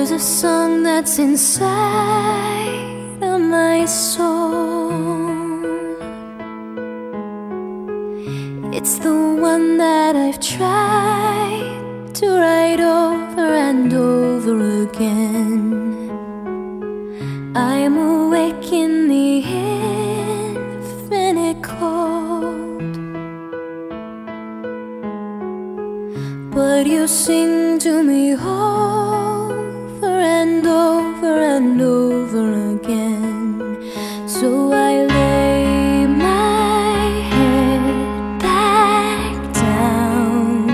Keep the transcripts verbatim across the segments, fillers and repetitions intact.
There's a song that's inside of my soul. It's the one that I've tried to write over and over again. I'm awake in the infinite cold, but you sing to me over and over and over again. So I lay my head back down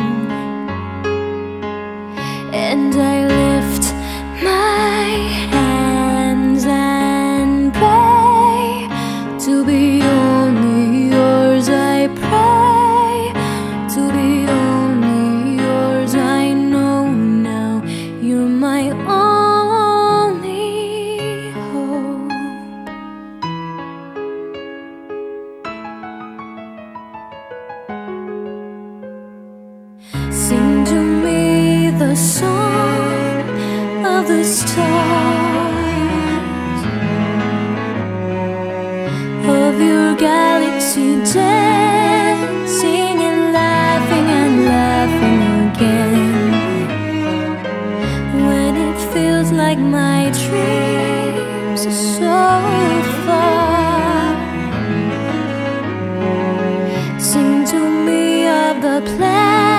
and I lift my hands and pray to be only yours. I pray to be only yours. I know now you're my only hope. Sing to me the song of the stars, of your galaxy dancing and laughing and laughing again. When it feels like my dreams are so far, sing to me of the plans